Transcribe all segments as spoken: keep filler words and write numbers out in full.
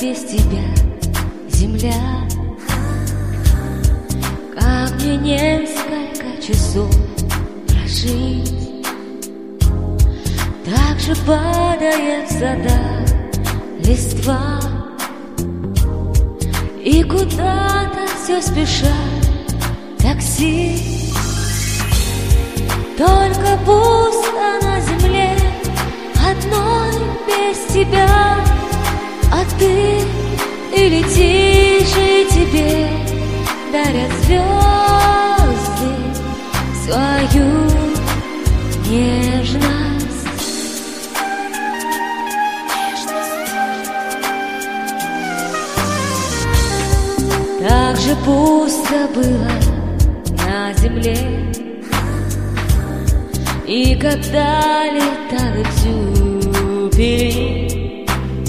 без тебя, земля. Как мне несколько часов прожить, так же падает в садах листва, и куда-то все спешат такси. Только пусто на земле одной без тебя, а ты и летишь, и тебе дарят звезды свою нежность. Так же пусто было на земле, и когда летали тюльпаны,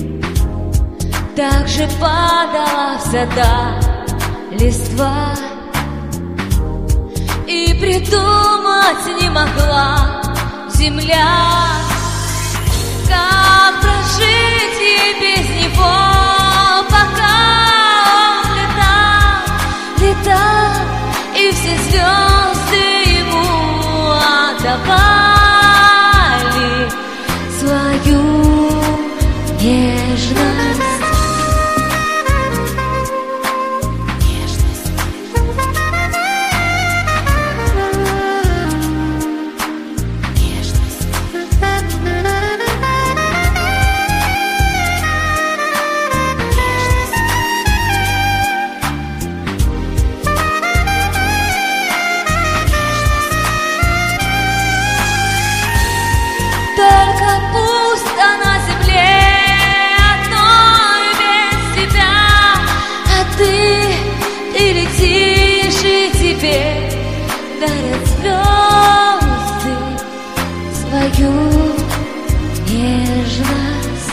так же падала в садах листва, и придумать не могла земля, как прожить ей без него, пока он летал, летал, и все звезды ему отдавали свою нежность. Только пусто на земле одной без тебя, а ты, ты летишь, и тебе дарят звезды свою нежность.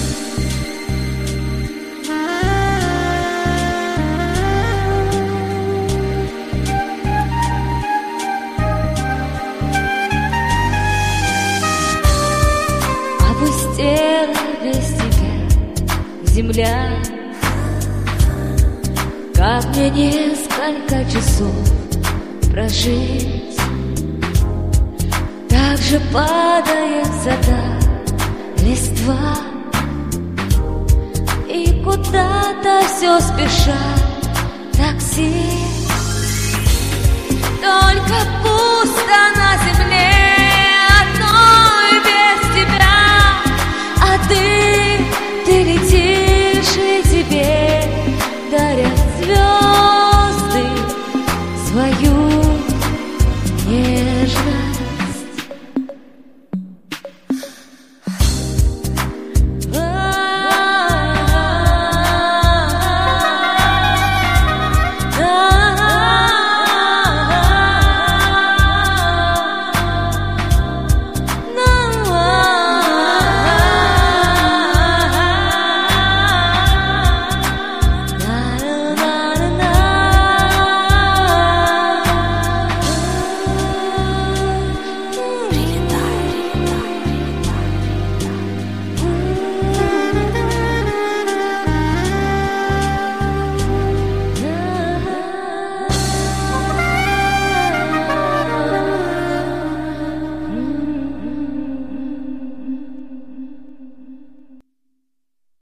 Опустела без тебя земля, как мне несколько часов прожить, так же падает в садах листва, и куда-то все спешат такси. Только пусто на земле